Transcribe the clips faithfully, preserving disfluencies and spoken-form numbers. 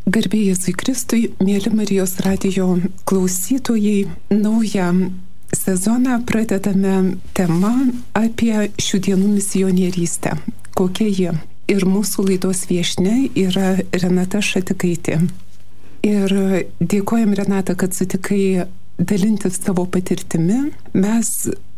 Garbė Jėzui Kristui, mėly Marijos radijo klausytojai, naują sezoną pradedame tema apie šių dienų misionierystę. Kokia ji? Ir mūsų laidos viešnia yra Renata Šatikaitė. Ir dėkojam, Renata, kad sutikai dalintis savo patirtimi. Mes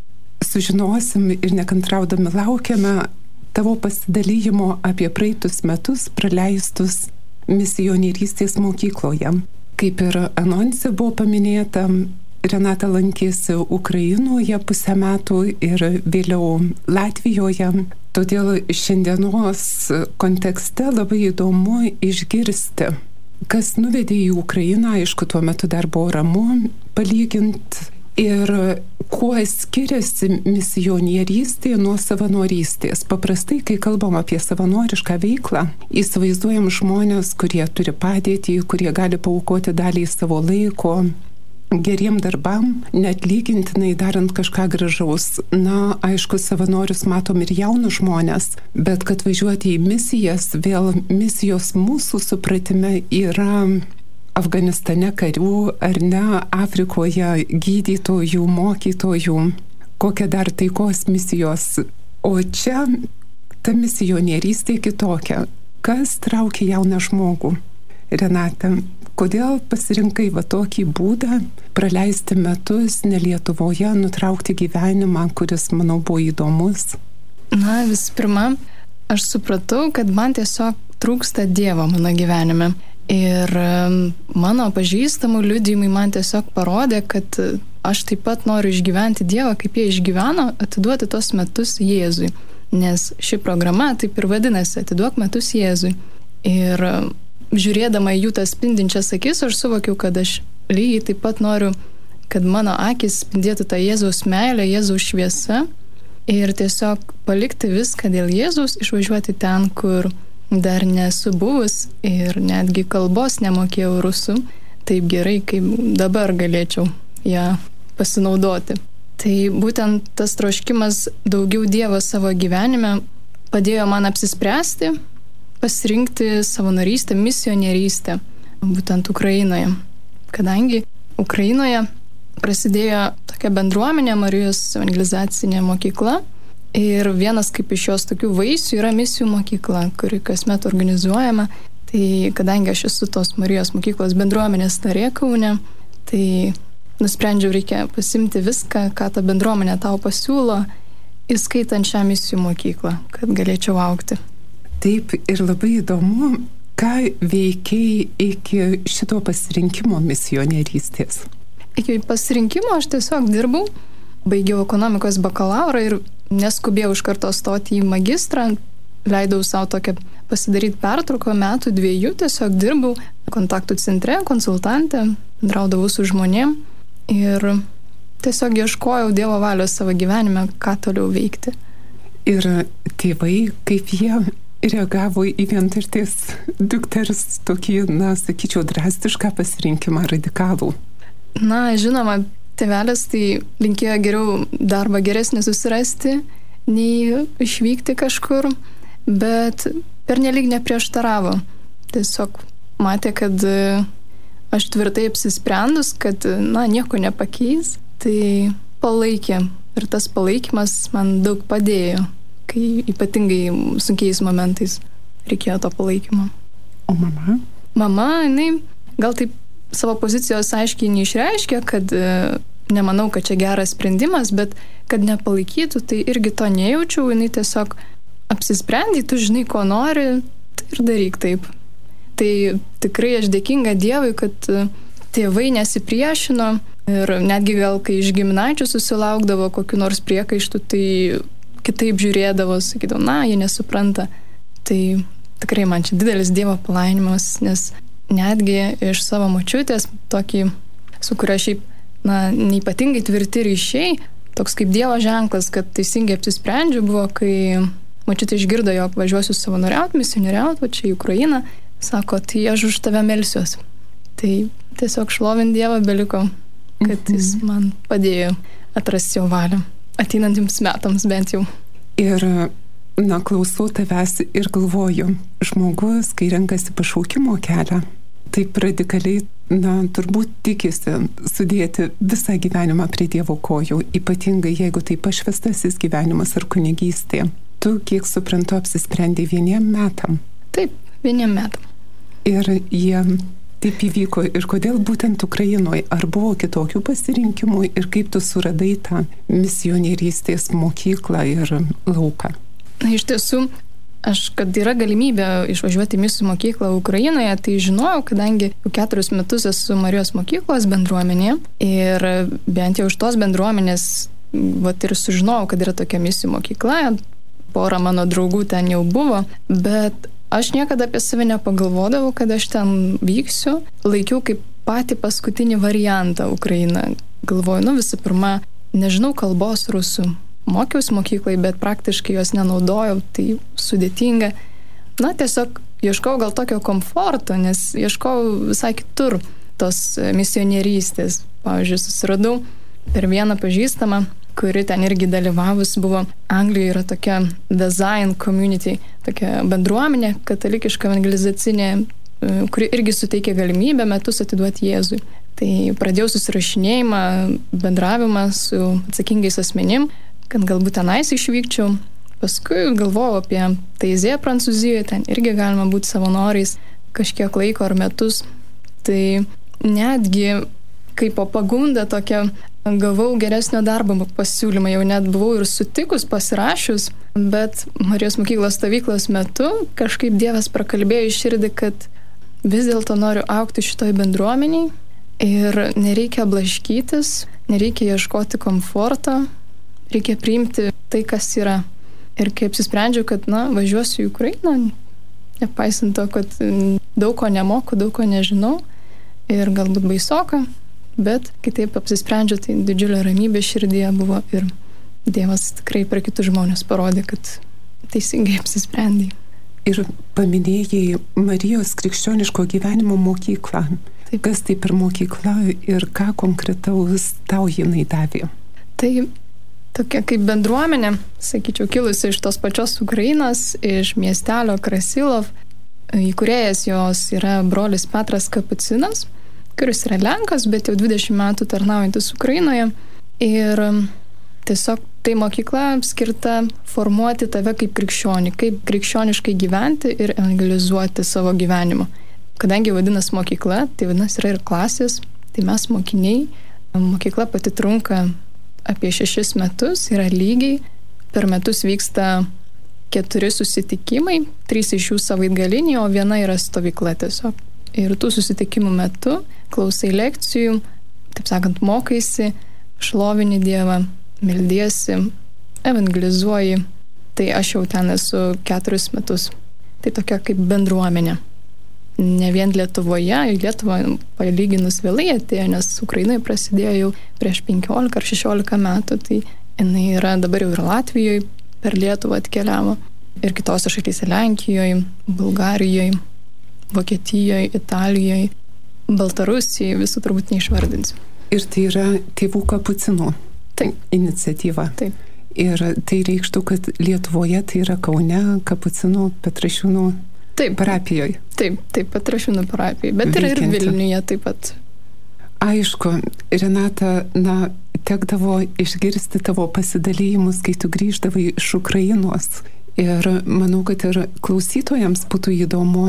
sužinosim ir nekantraudami laukiame tavo pasidalymo apie praeitus metus praleistus misionierystės mokykloje. Kaip ir anonse buvo paminėta, Renata lankėsi Ukrainoje pusę metų ir vėliau Latvijoje. Todėl šiandienos kontekste labai įdomu išgirsti, kas nuvedė į Ukrainą. Aišku, tuo metu dar buvo ramu palyginti. Ir kuo skiriasi misionierystė nuo savanorystės? Paprastai, kai kalbam apie savanorišką veiklą, įsivaizduojam žmonės, kurie turi padėtį, kurie gali paaukoti dalį savo laiko geriem darbam, neatlygintinai darant kažką gražaus. Na, aišku, savanorius matom ir jaunus žmonės, bet kad važiuoti į misijas, vėl misijos mūsų supratime yra Afganistane karių, ar ne, Afrikoje gydytojų, mokytojų, kokia dar taikos misijos. O čia ta misionierystė kitokia. Kas traukia jauną žmogų? Renata, kodėl pasirinkai va tokį būdą praleisti metus ne Lietuvoje, nutraukti gyvenimą, kuris, manau, buvo įdomus? Na, visų pirma, aš supratau, kad man tiesiog trūksta Dievo mano gyvenime. Ir mano pažįstamų liudijimai man tiesiog parodė, kad aš taip pat noriu išgyventi Dievą, kaip jie išgyveno, atiduoti tos metus Jėzui. Nes ši programa taip ir vadinasi, atiduok metus Jėzui. Ir žiūrėdama į jų tas spindinčias akis, aš suvokiau, kad aš lygiai taip pat noriu, kad mano akis spindėtų tą Jėzaus meilę, Jėzaus šviesą ir tiesiog palikti viską dėl Jėzaus, išvažiuoti ten, kur dar nesu buvus ir netgi kalbos nemokėjau rusų taip gerai, kaip dabar galėčiau ją pasinaudoti. Tai būtent tas troškimas daugiau Dievo savo gyvenime padėjo man apsispręsti, pasirinkti savanorystę, misionierystę, būtent Ukrainoje. Kadangi Ukrainoje prasidėjo tokia bendruomenė, Marijos evangelizacinė mokykla, ir vienas kaip iš jos tokių vaisių yra misijų mokykla, kuri kasmet organizuojama. Tai kadangi aš esu tos Marijos mokyklos bendruomenės narė Kaune, tai nusprendžiau, reikia pasimti viską, ką ta bendruomenė tau pasiūlo, įskaitant šią misijų mokyklą, kad galėčiau augti. Taip, ir labai įdomu, ką veikiai iki šito pasirinkimo misionierystės? Iki pasirinkimo aš tiesiog dirbau, baigiau ekonomikos bakalaurą ir neskubėjau iš karto stoti į magistrą, leidau savo tokią pasidaryti pertrauką metų dviejų, tiesiog dirbau kontaktų centre, konsultantė, bendraudavau su žmonėm ir tiesiog ieškojau Dievo valios savo gyvenime, ką toliau veikti. Ir tėvai, kaip jie reagavo į vienturtės dukters tokį, na, sakyčiau, drastišką pasirinkimą, radikalų? Na, žinoma, tėvelis tai linkėjo geriau darbą geresnį susirasti, nei išvykti kažkur, bet pernelyg neprieštaravo. Tiesiog matė, kad aš tvirtai apsisprendus, kad, na, nieko nepakeis, tai palaikė. Ir tas palaikymas man daug padėjo, kai ypatingai sunkiais momentais reikėjo to palaikymo. O mama? Mama, jinai gal taip savo pozicijos aiškiai neišreiškė, kad nemanau, kad čia geras sprendimas, bet kad nepalaikytų, tai irgi to nejaučiau, jinai tiesiog apsisprendė, tu žinai, ko nori, tai ir daryk taip. Tai tikrai aš dėkinga Dievui, kad tėvai nesipriešino ir netgi gal, kai iš giminaičių susilaukdavo kokiu nors priekaištų, tai kitaip žiūrėdavo, sakydavo, na, jie nesupranta. Tai tikrai man čia didelis Dievo palaiminimas, nes netgi iš savo močiutės, tokį, su kuria šiaip, na, neipatingai tvirti ryšiai, toks kaip Dievo ženklas, kad teisingai apsisprendžiu, buvo, kai močiutė išgirdo, jog važiuosiu savanoriauti, misionieriauti, va čia į Ukrainą, sako, tai aš už tave melsiuos. Tai tiesiog šlovint Dievą beliko, kad jis man padėjo atrasti jo valią, ateinantiems metams bent jau. Ir na, klausau tavęs ir galvoju, žmogus, kai renkasi pašaukimo kelią, taip radikaliai, na, turbūt tikisi sudėti visą gyvenimą prie Dievo kojų, ypatingai jeigu tai pašvestasis gyvenimas ar kunigystė. Tu, kiek suprantu, apsisprendė vieniem metam. Taip, vieniem metam. Ir jie taip įvyko. Ir kodėl būtent Ukrainoje? Ar buvo kitokių pasirinkimų ir kaip tu suradai tą misionierystės mokyklą ir lauką? Na, iš tiesų, aš, kad yra galimybė išvažiuoti į misijų mokyklą Ukrainoje, tai žinojau, kadangi jau keturis metus esu Marijos mokyklos bendruomenėje ir bent jau iš tos bendruomenės vat, ir sužinojau, kad yra tokia misijų mokykla, pora mano draugų ten jau buvo, bet aš niekada apie save nepagalvodavau, kad aš ten vyksiu, laikiau kaip patį paskutinį variantą Ukrainą. Galvoju, nu visų pirma, nežinau kalbos rusų. Mokiausi mokyklai, bet praktiškai jos nenaudojau, tai sudėtinga. Na, tiesiog ieškau gal tokio komforto, nes ieškau visai kitur tos misionierystės. Pavyzdžiui, susiradau per vieną pažįstamą, kuri ten irgi dalyvavus buvo. Anglijoje yra tokia design community, tokia bendruomenė, katalikiška evangelizacinė, kuri irgi suteikia galimybę metus atiduoti Jėzui. Tai pradėjau susirašinėjimą, bendravimą su atsakingais asmenim, kad galbūt tenais išvykčiau. Paskui galvojau apie Taizė Prancūzijoje, ten irgi galima būti savanoriais kažkiek laiko ar metus. Tai netgi kaip po pagunda tokia gavau geresnio darbo pasiūlymą, jau net buvau ir sutikus, pasirašius, bet Marijos mokyklos stovyklos metu kažkaip Dievas prakalbėjo į širdį, kad vis dėlto noriu augti šitoj bendruomeniai ir nereikia blaškytis, nereikia ieškoti komforto, reikia priimti tai, kas yra. Ir kai apsisprendžiau, kad, na, važiuosiu į Ukrainą, nepaisant to, kad daug ko nemoku, daug ko nežinau ir galbūt baisoka, bet kitaip apsisprendžiau, tai didžiulė ramybė širdyje buvo ir Dievas tikrai per kitus žmonės parodė, kad teisingai apsisprendė. Ir paminėjai Marijos krikščioniško gyvenimo mokyklą. Taip. Kas tai per mokykla ir ką konkretaus tau jinai davė? Tai tokia kaip bendruomenė, sakyčiau, kilusi iš tos pačios Ukrainos, iš miestelio Krasilov. Įkūrėjas jos yra brolis Petras Kapucinas, kuris yra Lenkas, bet jau dvidešimt metų tarnaujantis Ukrainoje. Ir tiesiog tai mokykla skirta formuoti tave kaip krikščionį, kaip krikščioniškai gyventi ir evangelizuoti savo gyvenimą. Kadangi vadinasi mokykla, tai vadinasi yra ir klasės, tai mes mokiniai. Mokykla pati trunka apie šešis metus, yra lygiai. Per metus vyksta keturi susitikimai, trys iš jų savaitgaliniai, o viena yra stovykla tiesiog. Ir tų susitikimų metu klausai lekcijų, taip sakant, mokaisi, šlovini Dievą, meldiesi, evangelizuoji. Tai aš jau ten esu keturis metus. Tai tokia kaip bendruomenė. Ne vien Lietuvoje, į Lietuvą palyginus vėlai atėjo, nes Ukrainoje prasidėjo jau prieš penkiolika ar šešiolika metų, tai jinai yra dabar jau ir Latvijoje per Lietuvą atkeliavo, ir kitose šalyse Lenkijoje, Bulgarijoje, Vokietijoje, Italijoje, Baltarusijoje, visų turbūt neišvardinsiu. Ir tai yra tėvų kapucinų Taip. iniciatyva. Taip. Ir tai reikštų, kad Lietuvoje tai yra Kaune, Kapucinų, Petrašiūnų Taip. parapijoje. Taip, taip, Petrašiūnų parapijoje, bet yra ir Vilniuje taip pat. Aišku, Renata, na, tekdavo išgirsti tavo pasidalymus, kai tu grįždavai iš Ukrainos. Ir manau, kad ir klausytojams būtų įdomu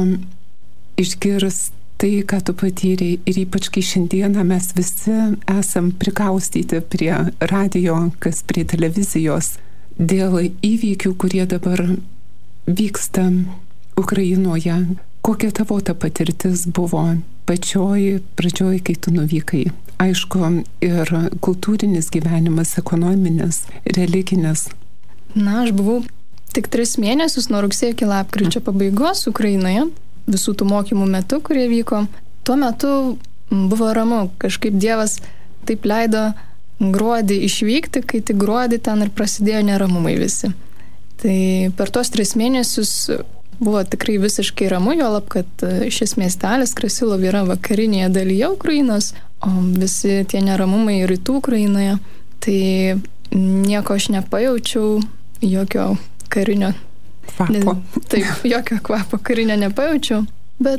išgirsti tai, ką tu patyrei. Ir ypač, kai šiandieną mes visi esam prikaustyti prie radio, kas prie televizijos, dėl įvykių, kurie dabar vyksta Ukrainoje. Kokia tavo ta patirtis buvo pačioj pradžioj, kai tu nuvykai? Aišku, ir kultūrinis gyvenimas, ekonominis, religinis. Na, aš buvau tik tris mėnesius nuo rugsėjo iki lapkričio pabaigos Ukrainoje, visų tų mokymų metu, kurie vyko. Tuo metu buvo ramu. Kažkaip Dievas taip leido gruodį išvykti, kai tik gruodį ten ir prasidėjo neramumai visi. Tai per tos tris mėnesius buvo tikrai visiškai ramu, juolab, kad šis miestelis Krasilov yra vakarinėje dalyje Ukrainos, o visi tie neramumai rytų Ukrainoje. Tai nieko aš nepajaučiau, jokio karinio kvapo. Taip, jokio kvapo karinio nepajaučiau, bet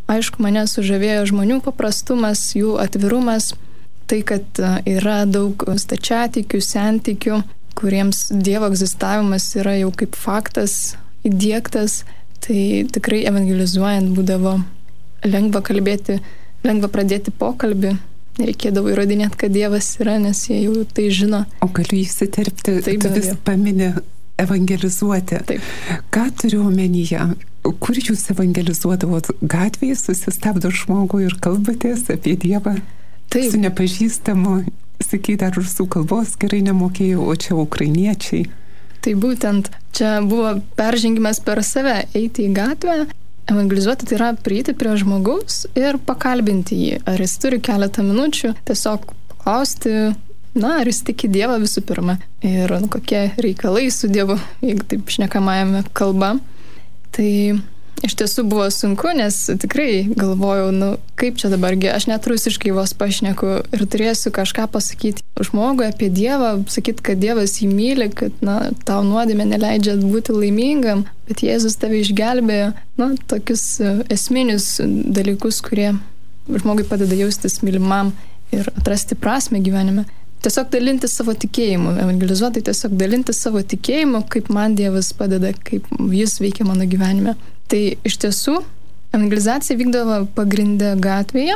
Aišku, mane sužavėjo žmonių paprastumas, jų atvirumas, tai, kad yra daug stačiatikių, sentikių, kuriems Dievo egzistavimas yra jau kaip faktas įdiegtas, tai tikrai evangelizuojant būdavo lengva kalbėti, lengva pradėti pokalbį. Nereikėdavo įrodinėti, kad Dievas yra, nes jie jau tai žino. O galiu įsiterpti, Taip, tu vis pamini evangelizuoti. Taip. Ką turiu omenyje? Kur jūs evangelizuodavot? Gatvėje susistabdo žmogų ir kalbatės apie Dievą? Taip. Su nepažįstamu, sakai, dar rusų kalbos gerai nemokėjau, o čia ukrainiečiai. Tai būtent čia buvo peržengimas per save, eiti į gatvę. Evangelizuoti tai yra prieiti prie žmogaus ir pakalbinti jį. Ar jis turi keletą minučių, tiesiog paklausti, na, ar jis tiki Dievą visų pirma. Ir nu, kokie reikalai su Dievu, jeigu taip šnekamajame kalba. Tai iš tiesų buvo sunku, nes tikrai galvojau, nu, kaip čia dabargi, aš net rusiškai vos pašneku ir turėsiu kažką pasakyti žmogui apie Dievą, sakyti, kad Dievas jį myli, kad, na, tau nuodėmė neleidžia būti laimingam, bet Jėzus tave išgelbėjo, na, tokius esminius dalykus, kurie žmogui padeda jaustis mylimam ir atrasti prasmę gyvenime. Tiesiog dalinti savo tikėjimu, evangelizuoti tiesiog dalinti savo tikėjimu, kaip man Dievas padeda, kaip jis veikia mano gyvenime. Tai iš tiesų evangelizacija vykdavo pagrindę gatvėje,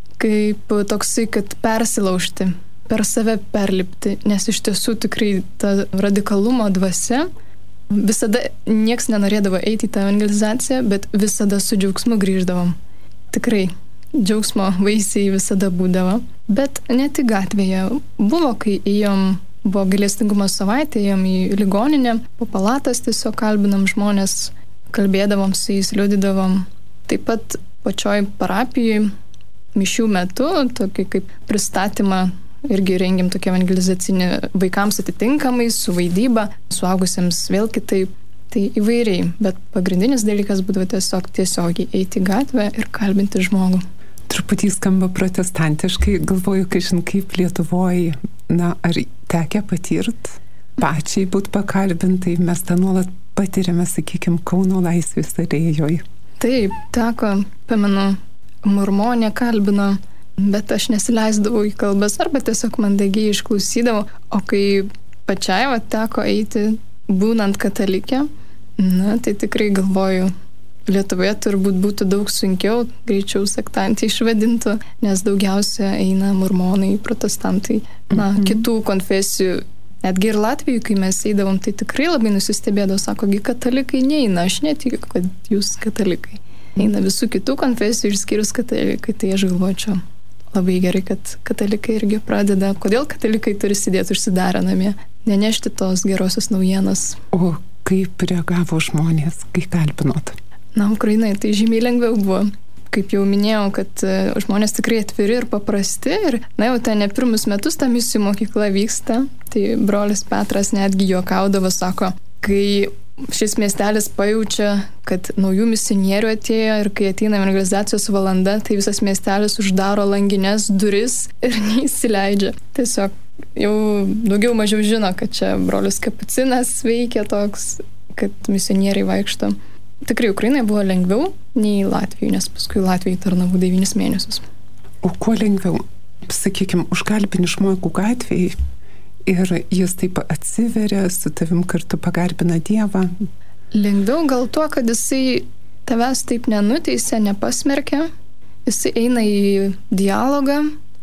kaip toksai, kad persilaužti, per save perlipti, nes iš tiesų tikrai ta radikalumo dvasia, visada nieks nenorėdavo eiti į tą evangelizaciją, bet visada su džiaugsmu grįždavom. Tikrai. Džiaugsmo vaisiai visada būdavo, bet ne tik gatvėje. Buvo, kai ėjom, buvo gailestingumo savaitė, ėjom į ligoninę, po palatas tiesiog kalbinam žmonės, kalbėdavom su jais, liudydavom. Taip pat pačioj parapijai mišių metu, tokį kaip pristatymą, irgi rengiam tokį evangelizacinį vaikams atitinkamai, su vaidyba, suaugusiems vėl kitaip. Tai įvairiai, bet pagrindinis dalykas būdavo tiesiog tiesiogiai eiti į gatvę ir kalbinti žmogų. Truputį skamba protestantiškai, galvoju, kažin kaip Lietuvoje, na, ar tekia patirt, pačiai būt pakalbintai, mes tą nuolat patiriame, sakykime, Kauno Laisvės alėjoje. Taip, teko, pamenu, mormonė kalbino, bet aš nesileisdavau į kalbas arba tiesiog mandagiai išklausydavau, o kai pačiai va, teko eiti, būnant katalikė, na, tai tikrai galvoju, Lietuvoje turbūt būtų daug sunkiau, greičiau sektantį išvadintų, nes daugiausia eina mormonai, protestantai, na, mm-hmm. kitų konfesijų. Netgi ir Latvijoje, kai mes eidavom, tai tikrai labai nusistebėdavo, sakogi, katalikai neina, aš netikiu, kad jūs katalikai. Eina visų kitų konfesijų išskyrus katalikai, tai aš galvočiau labai gerai, kad katalikai irgi pradeda. Kodėl katalikai turi sėdėti užsidarę namie, nenešti tos gerosios naujienos? O kaip reagavo žmonės, kai kalbinot? Na, Ukrainai tai žymiai lengviau buvo. Kaip jau minėjau, kad žmonės tikrai atviri ir paprasti. Ir, na, jau ten ne pirmus metus ta misijų mokykla vyksta. Tai brolis Petras netgi juokaudavo, sako, kai šis miestelis pajaučia, kad naujų misionierių atėjo ir kai ateina evangelizacijos valanda, tai visas miestelis uždaro langines duris ir neįsileidžia. Tiesiog jau daugiau mažiau žino, kad čia brolis Kapucinas veikia toks, kad misionieriai vaikšto. Tikrai Ukrainai buvo lengviau nei Latvijai, nes paskui Latvijai tarnavau devynis mėnesius. O kuo lengviau? Sakykime, užkalbini žmogų gatvėje ir jis taip atsiveria, su tavim kartu pagarbina Dievą. Lengviau gal tuo, kad jisai tavęs taip nenuteisia, nepasmerkia, jisai eina į dialogą,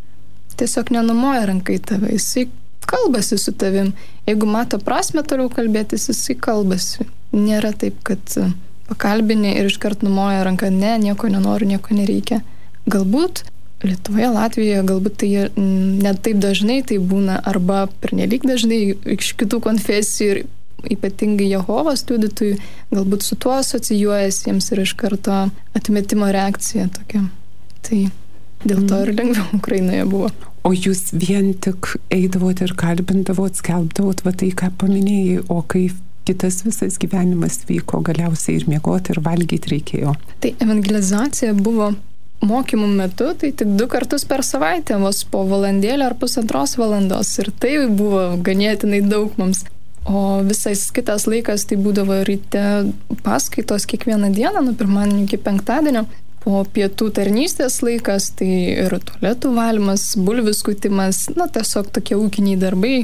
tiesiog nenumoja rankai tave, jisai kalbasi su tavim. Jeigu mato prasmę toliau kalbėtis, jisai kalbasi. Nėra taip, kad pakalbini ir iškart numoja ranką, ne, nieko nenoriu, nieko nereikia. Galbūt Lietuvoje, Latvijoje, galbūt tai net taip dažnai tai būna, arba pernelyg dažnai iš kitų konfesijų ir ypatingai Jehovos liudytojų, galbūt su tuo asocijuojasi jiems ir iš karto atmetimo reakcija tokia. Tai dėl to ir lengviau Ukrainoje buvo. O jūs vien tik eidavot ir kalbindavot, skelbdavot, va tai, ką paminėjai, o kaip kitas visas gyvenimas vyko, galiausiai ir miegoti, ir valgyti reikėjo. Tai evangelizacija buvo mokymų metu, tai tik du kartus per savaitę, vos po valandėlę ar pusantros valandos. Ir tai buvo ganėtinai daug mums. O visas kitas laikas tai būdavo ryte paskaitos kiekvieną dieną, nuo pirmadienio iki penktadienio. O pietų tarnystės laikas, tai ir tualetų valymas, bulvių skutimas, na tiesiog tokie ūkiniai darbai.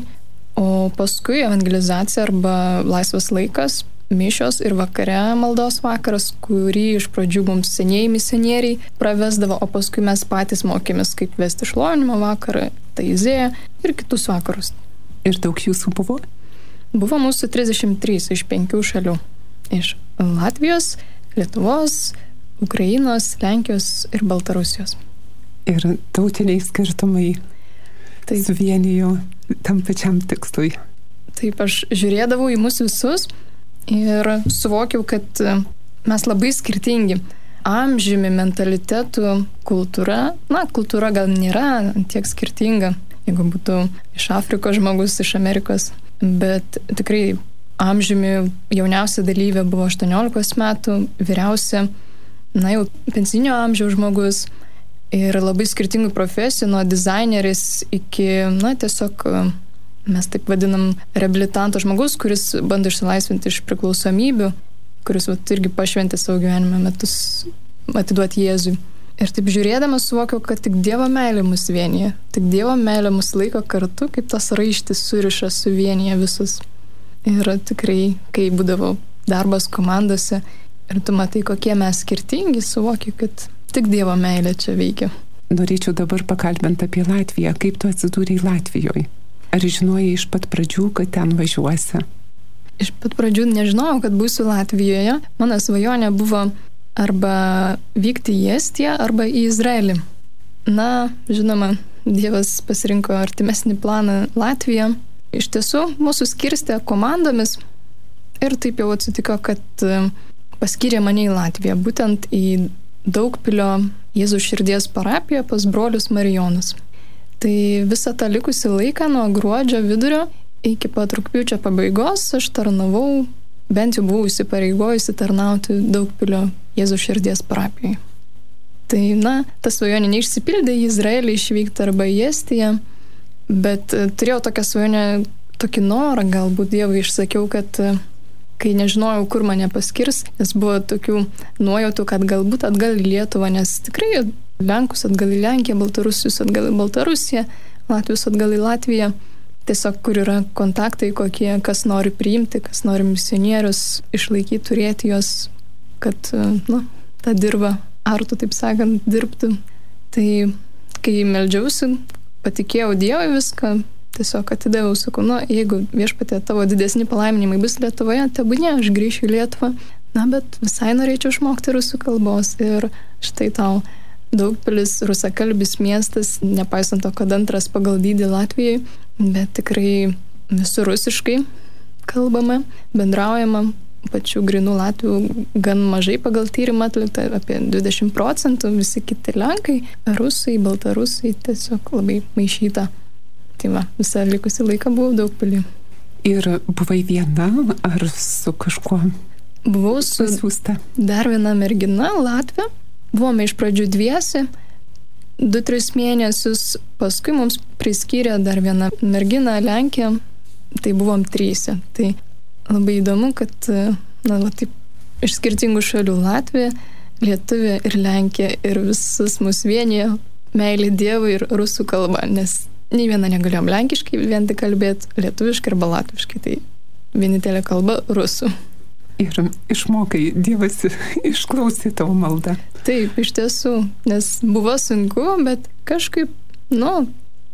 O paskui evangelizacija arba laisvas laikas, mišios ir vakare maldos vakaras, kurį iš pradžių mums senieji misionieriai pravesdavo, o paskui mes patys mokėmės, kaip vesti šlovinimo vakarą, taizėją ir kitus vakarus. Ir daug jūsų buvo? Buvo mūsų trisdešimt trys iš penkių šalių. Iš Latvijos, Lietuvos, Ukrainos, Lenkijos ir Baltarusijos. Ir tautiniai skirtumai Taip. Suvienijo tam pačiam tikslui. Taip, aš žiūrėdavau į mus visus ir suvokiau, kad mes labai skirtingi. Amžiumi, mentalitetu, kultūra, na, kultūra gal nėra tiek skirtinga, jeigu būtų iš Afrikos žmogus, iš Amerikos, bet tikrai amžiumi jauniausia dalyvė buvo aštuoniolikos metų, vyriausia, na jau pensinio amžiaus žmogus ir labai skirtingų profesijų, nuo dizaineris iki, na tiesiog mes taip vadinam reabilitanto žmogus, kuris bando išsilaisvinti iš priklausomybių, kuris vat, irgi pašventė savo gyvenime metus atiduoti Jėzui. Ir taip žiūrėdamas suvokiau, kad tik Dievo meilė mus vienyje, tik Dievo meilė mus laiko kartu, kaip tas raištis suriša suvienyje visus. Ir tikrai, kai būdavo darbas komandose ir tu matai, kokie mes skirtingi, suvokiu, kad tik Dievo meilė čia veikia. Norėčiau dabar pakalbėti apie Latviją. Kaip tu atsidūrei Latvijoje? Ar žinojai iš pat pradžių, kad ten važiuosi? Iš pat pradžių nežinojau, kad būsiu Latvijoje. Mano svajonė buvo arba vykti į Estiją, arba į Izraelį. Na, žinoma, Dievas pasirinko artimesnį planą Latviją. Iš tiesų, mūsų skirstė komandomis ir taip jau atsitiko, kad paskyrė mane į Latviją, būtent į Daugpilio Jėzaus širdies parapiją pas brolius Marijonus. Tai visą tą likusį laiką nuo gruodžio vidurio iki pat rugpjūčio pabaigos aš tarnavau, bent jau buvau įsipareigojusi tarnauti Daugpilio Jėzaus širdies parapijai. Tai, na, ta svajonė neišsipildė, į Izraelį išvykti arba į Estiją, bet turėjau tokią svajonę, tokį norą, galbūt Dievui išsakiau, kad kai nežinojau, kur mane paskirs, nes buvo tokių nuojautų, kad galbūt atgal į Lietuvą, nes tikrai Lenkus atgal į Lenkiją, Baltarusius atgal į Baltarusiją, Latvius atgal į Latviją. Tiesiog, kur yra kontaktai kokie, kas nori priimti, kas nori misionierius išlaikyti, turėti juos, kad, nu, tą dirbą artų, taip sakant, dirbtų. Tai, kai meldžiausi, patikėjau Dievui viską, tiesiog atidaviau, sakau, nu, jeigu Viešpatie tavo didesni palaiminimai bus Lietuvoje, tebūnie, aš grįšiu į Lietuvą. Na, bet visai norėčiau išmokti rusų kalbos ir štai tau Daugpilis, rusakalbis miestas, nepaisant to, kad antras pagal dydį Latvijai, bet tikrai visur rusiškai kalbama, bendraujama, pačių grinų latvių gan mažai pagal tyrimą atlikta, apie dvidešimt procentų, visi kiti lenkai, rusai, baltarusai, tiesiog labai maišyta. Tai va, visą likusį laiką buvau Daugpilį. Ir buvai viena ar su kažkuo? Buvau su pasiūsta dar viena mergina, Latvė. Buvome iš pradžių dviesi, du, tris mėnesius, paskui mums priskyrė dar vieną merginą, Lenkiją, tai buvom tryse. Tai labai įdomu, kad, na, va, taip, iš skirtingų šalių Latvija, Lietuvė ir Lenkija ir visus mus vienyje meilė Dievui ir rusų kalba, nes nei viena negalėjom lenkiškai vien tik kalbėti, lietuviškai arba latviškai, tai vienintelė kalba rusų. Ir išmokai, Dievas išklausė tavo maldą. Taip, iš tiesų, nes buvo sunku, bet kažkaip, nu,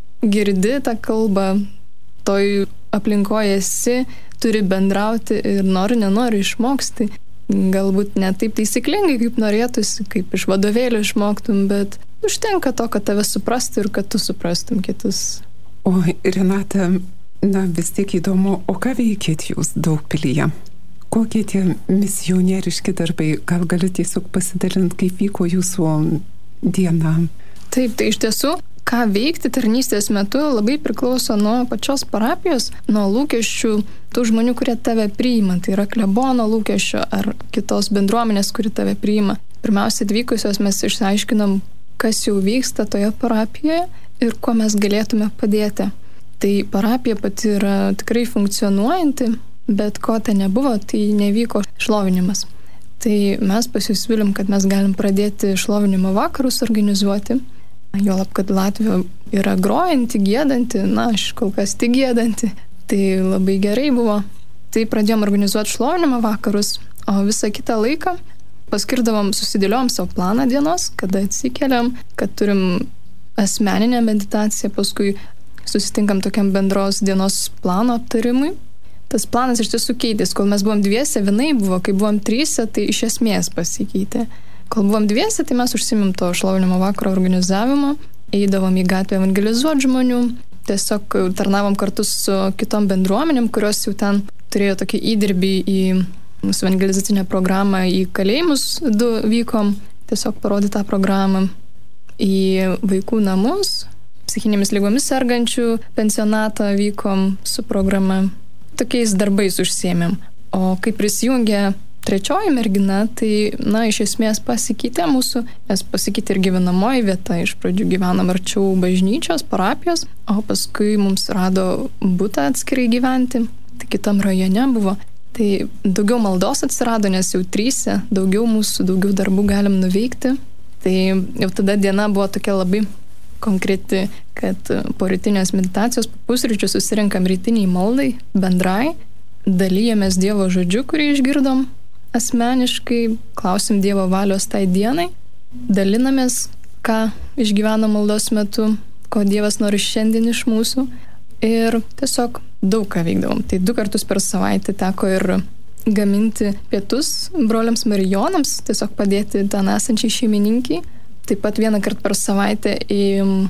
girdi tą kalbą, toj aplinkoje esi, turi bendrauti ir nori, nenori išmoksti. Galbūt ne taip taisyklingai, kaip norėtųsi, kaip iš vadovėlių išmoktum, bet užtenka to, kad tave suprastų ir kad tu suprastum kitus. O Renata, na vis tiek įdomu, o ką veikėt jūs Daugpilyje? Kokie tie misionieriški darbai? Gal gali tiesiog pasidalinti, kaip vyko jūsų diena? Taip, tai iš tiesų, ką veikti tarnystės metu labai priklauso nuo pačios parapijos, nuo lūkesčių tų žmonių, kurie tave priima. Tai yra klebono lūkesčio ar kitos bendruomenės, kuri tave priima. Pirmiausia, atvykusios mes išsiaiškinam, kas jau vyksta toje parapijoje ir kuo mes galėtume padėti. Tai parapija pati yra tikrai funkcionuojanti, bet ko tai nebuvo, tai nevyko šlovinimas. Tai Tai mes pasisiūlėm, kad mes galim pradėti šlovinimo vakarus organizuoti. Juolab, kad Latvija yra grojanti, gėdanti, na, aš kol kas tik gėdanti. Tai labai gerai buvo. Tai pradėjom organizuoti šlovinimo vakarus, o visą kitą laiką paskirdavom, susidėliojom savo planą dienos, kada atsikeliam, kad turim asmeninę meditaciją, paskui susitinkam tokiam bendros dienos plano aptarimui. Tas planas iš tiesų keitės, kol mes buvom dviese, vienai buvo, kai buvom tryse, tai iš esmės pasikeitė. Kol buvom dviese, tai mes užsimėm to šlovinimo vakaro organizavimo, eidavom į gatvę evangelizuoti žmonių, tiesiog tarnavom kartu su kitom bendruomenėm, kurios jau ten turėjo tokį įdirbį į mūsų evangelizacinę programą, į kalėjimus du vykom, tiesiog parodė tą programą, į vaikų namus, psichinėmis lygomis sergančių pensionatą vykom su programa. Tokiais darbais užsiėmėm. O kai prisijungė trečioji mergina, tai, na, iš esmės pasikeitė mūsų, nes pasikeitė ir gyvenamoji vieta. Iš pradžių gyvenam arčiau bažnyčios, parapijos, o paskui mums rado butą atskirai gyventi. Tai kitam rajone buvo. Tai daugiau maldos atsirado, nes jau tryse, daugiau mūsų, daugiau darbų galim nuveikti. Tai jau tada diena buvo tokia labai konkreti, kad po rytinės meditacijos, po pusryčių susirinkam rytiniai maldai, bendrai, dalyjamės Dievo žodžiu, kurį išgirdom asmeniškai, klausim Dievo valios tai dienai, dalinamės, ką išgyveno maldos metu, ko Dievas nori šiandien iš mūsų ir tiesiog daug ką veikdavom. Tai du kartus per savaitę teko ir gaminti pietus broliams marijonams, tiesiog padėti ten esančiai šeimininkiai. Taip pat vieną kartą per savaitę į,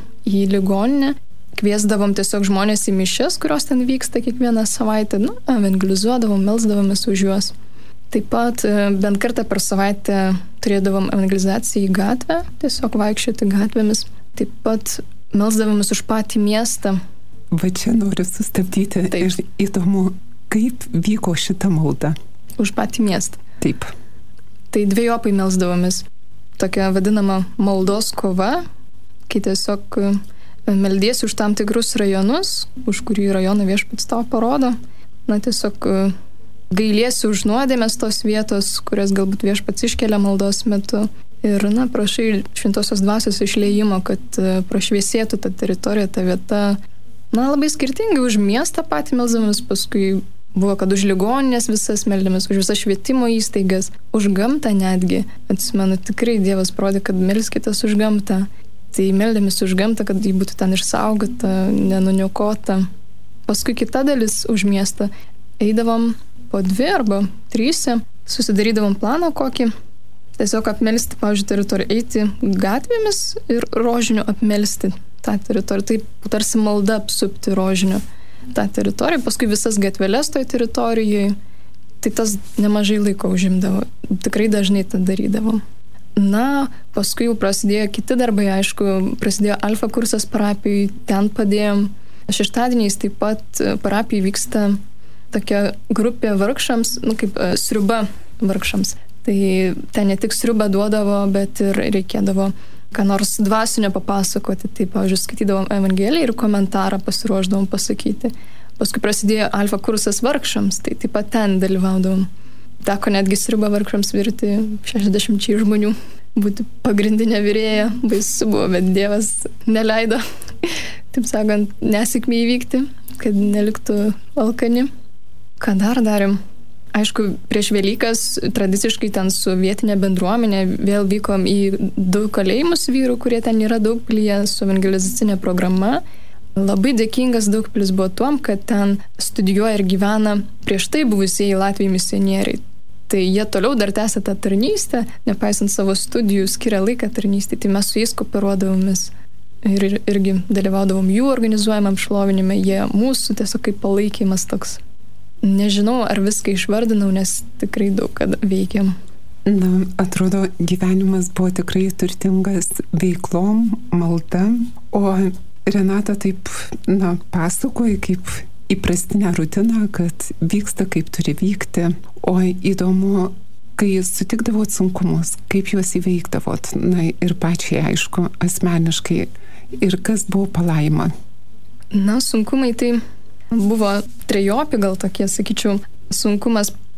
į ligoninę kviesdavom tiesiog žmonės į mišias, kurios ten vyksta kiekvieną savaitę, nu, evangelizuodavom, melsdavomės už juos. Taip pat bent kartą per savaitę turėdavom evangelizaciją į gatvę, tiesiog vaikščioti gatvėmis. Taip pat melsdavomės už patį miestą. Va čia noriu sustabdyti. Taip. Ir įdomu, kaip vyko šita malda. Už patį miestą. Taip. Tai dviejopai melsdavomės. Tokia vadinama maldos kova, kai tiesiog meldiesi už tam tikrus rajonus, už kurį rajoną viešpats tau parodo. Na, tiesiog gailiesi už nuodėmės tos vietos, kurias galbūt viešpats iškelia maldos metu. Ir, na, prašai šventosios dvasios išliejimo, kad prašviesėtų ta teritorija, ta vieta. Na, labai skirtingai už miestą patį melsdavomės, paskui buvo, kad už ligoninės visas meldėmės, už visas švietimo įstaigas, už gamtą netgi. Atsimenu, tikrai Dievas parodė, kad melskitės už gamtą. Tai meldėmės už gamtą, kad ji būtų ten išsaugota, nenuniokota. Paskui kita dalis už miestą. Eidavom po dvi arba tryse, susidarydavom planą kokį, tiesiog apmelsti, pavyzdžiui, teritoriją, eiti gatvėmis ir rožiniu apmelsti tą teritoriją. Taip tarsi malda apsupti rožiniu tą teritoriją, paskui visas gatveles toj teritorijai. Tai tas nemažai laiko užimdavo. Tikrai dažnai tą darydavom. Na, paskui jau prasidėjo kiti darbai, aišku, prasidėjo alfa kursas parapijai, ten padėjom. Šeštadieniais taip pat parapijai vyksta tokia grupė vargšams, nu kaip sriuba vargšams. Tai ten ne tik sriubą duodavo, bet ir reikėdavo ką nors dvasinio papasakoti. Tai, pavyzdžiui, skaitydavom Evangeliją ir komentarą pasiruošdavom pasakyti. Paskui prasidėjo alfa kursas vargšams, tai taip pat ten dalyvaudavom. Teko netgi sriubą vargšams virti šešiasdešimčiai žmonių. Būti pagrindinė virėja, baisu buvo, bet Dievas neleido, taip sakant, nesėkmė įvykti, kad neliktų alkani. Ką dar darėm? Aišku, prieš Velykas tradiciškai ten su vietinė bendruomenė vėl vykom į du kalėjimus vyrų, kurie ten yra Daugpilyje su evangelizacinė programa. Labai dėkingas Daugpilis buvo tuom, kad ten studijuoja ir gyvena prieš tai buvusieji Latvijai misionieriai. Tai jie toliau dar tęsia tą tarnystę, nepaisant savo studijų, skiria laiką tarnystę, tai mes su jais kooperuodavomės ir, ir irgi dalyvaudavom jų organizuojamam šlovinime, jie mūsų tiesiog kaip palaikymas toks. Nežinau, ar viską išvardinau, nes tikrai daug kad veikiam. Na, atrodo, gyvenimas buvo tikrai turtingas veiklom, malda, o Renata taip, na, pasakoja kaip įprastinę rutiną, kad vyksta kaip turi vykti, o įdomu, kai sutikdavot sunkumus, kaip juos įveikdavot, na ir pačiai aišku, asmeniškai, ir kas buvo palaima? Na, sunkumai tai buvo trejopi, gal tokie, sakyčiau, sunkumas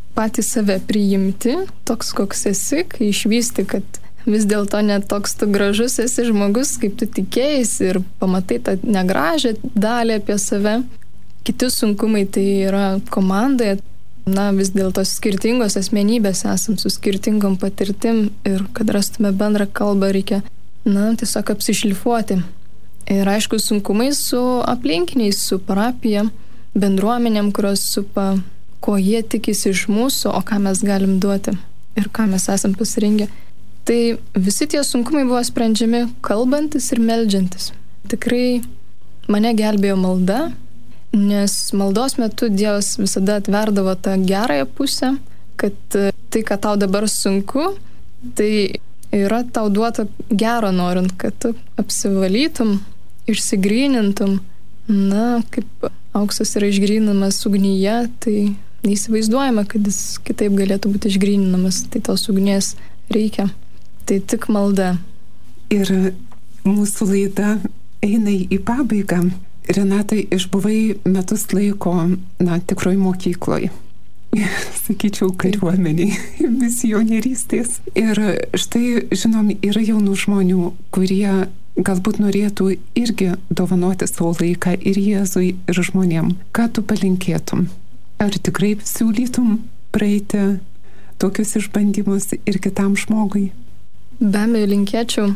patį save priimti, toks koks esi, kai išvysti, kad vis dėlto net toks tu gražus esi žmogus, kaip tu tikėjais ir pamatai tą negražią dalį apie save. Kiti sunkumai tai yra komandoje, na vis dėlto skirtingos asmenybės esam su skirtingom patirtim ir kad rastume bendrą kalbą reikia, na, tiesiog apsišlifuoti. Ir aišku, sunkumai su aplinkiniais, su parapija, bendruomenėm, kurios supa, ko jie tikisi iš mūsų, o ką mes galim duoti ir ką mes esam pasirengę. Tai visi tie sunkumai buvo sprendžiami kalbantis ir meldžiantis. Tikrai mane gelbėjo malda, nes maldos metu Dievas visada atverdavo tą gerąją pusę, kad tai, ką tau dabar sunku, tai yra tau duota gero norint, kad tu apsivalytum, išsigrynintum. Na, kaip auksas yra išgryninamas ugnyje, tai neįsivaizduojama, kad jis kitaip galėtų būti išgryninamas, tai tos ugnies reikia. Tai tik malda. Ir mūsų laida eina į pabaigą. Renatai, išbuvai metus laiko, na, tikroj mokykloje. Sakyčiau, kariuomeniai, misionierystės. Ir štai, žinom, yra jaunų žmonių, kurie galbūt norėtų irgi dovanoti savo laiką ir Jėzui, ir žmonėm. Ką tu palinkėtum? Ar tikrai siūlytum praeiti tokius išbandymus ir kitam žmogui? Be abejo, linkėčiau,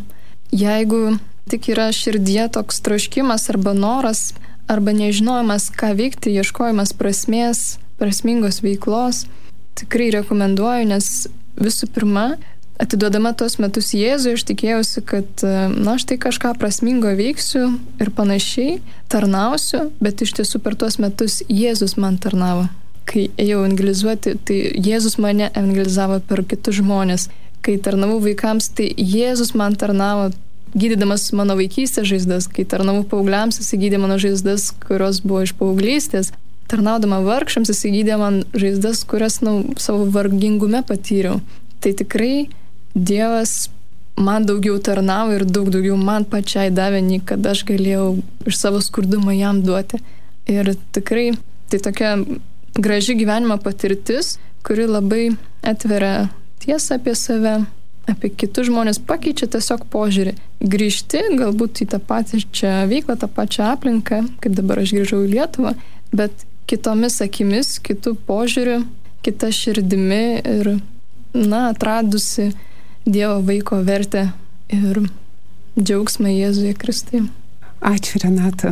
jeigu tik yra širdie toks troškimas arba noras, arba nežinojimas, ką veikti, ieškojimas prasmės, prasmingos veiklos, tikrai rekomenduoju, nes visų pirma, atiduodama tos metus Jėzui, aš tikėjausi, kad, na, štai kažką prasmingo veiksiu ir panašiai, tarnausiu, bet iš tiesų per tuos metus Jėzus man tarnavo. Kai ėjau evangelizuoti, tai Jėzus mane evangelizavo per kitus žmonės. Kai tarnavau vaikams, tai Jėzus man tarnavo, gydydamas mano vaikystės žaizdas. Kai tarnavau paaugliams, jis gydė mano žaizdas, kurios buvo iš paauglystės. Tarnaudama vargšams, jis gydė man žaizdas, kurias, na, savo vargingume patyriau. Tai tikrai Dievas man daugiau tarnavo ir daug daugiau man pačiai davė, nei kad aš galėjau iš savo skurdumo jam duoti. Ir tikrai tai tokia graži gyvenimo patirtis, kuri labai atveria tiesą apie save, apie kitus žmonės, pakeičia tiesiog požiūrį. Grįžti galbūt į tą pačią veiklą, tą pačią aplinką, kaip dabar aš grįžau į Lietuvą, bet kitomis akimis, kitų požiūrių, kita širdimi ir, na, atradusi Dievo vaiko vertę ir džiaugsmą Jėzuje Kristuje. Ačiū, Renata.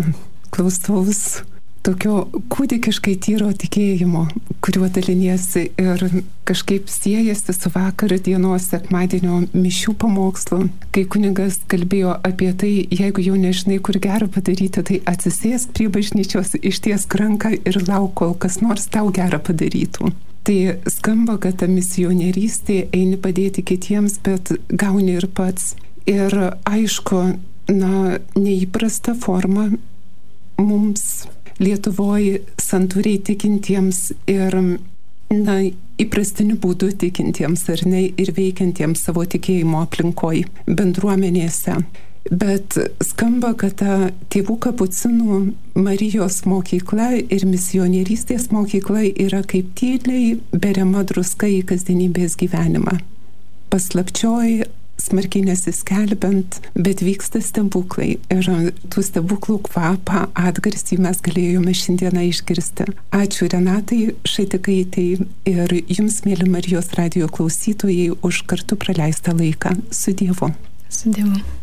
Klausaus tokio kūdikiškai tyro tikėjimo, kuriuo daliniesi ir kažkaip siejasi su vakar dienos sekmadienio mišių pamokslu, kai kunigas kalbėjo apie tai, jeigu jau nežinai, kur gera padaryti, tai atsisėsk prie bažnyčios, ištiesk ranką ir lauk, kol kas nors tau gera padarytų. Tai skamba, kad ta misionierystė eini padėti kitiems, bet gauni ir pats. Ir aišku, na, neįprasta forma mums Lietuvoje santūriai tikintiems ir, na, įprastiniu būdu tikintiems ar ne, ir veikiantiems savo tikėjimo aplinkoj, bendruomenėse. Bet skamba, kad ta tėvų kapucinų Marijos mokykla ir misionierystės mokykla yra kaip tyliai beriama druska į kasdienybės gyvenimą. Paslapčioj, smarkiai nesiskelbiant, bet vyksta stebuklai. Ir tų stebuklų kvapą, atgarsį mes galėjome šiandieną išgirsti. Ačiū Renatai Šaitikaitei ir jums, mėly Marijos radijo klausytojai, už kartu praleistą laiką. Su Dievu. Su Dievu.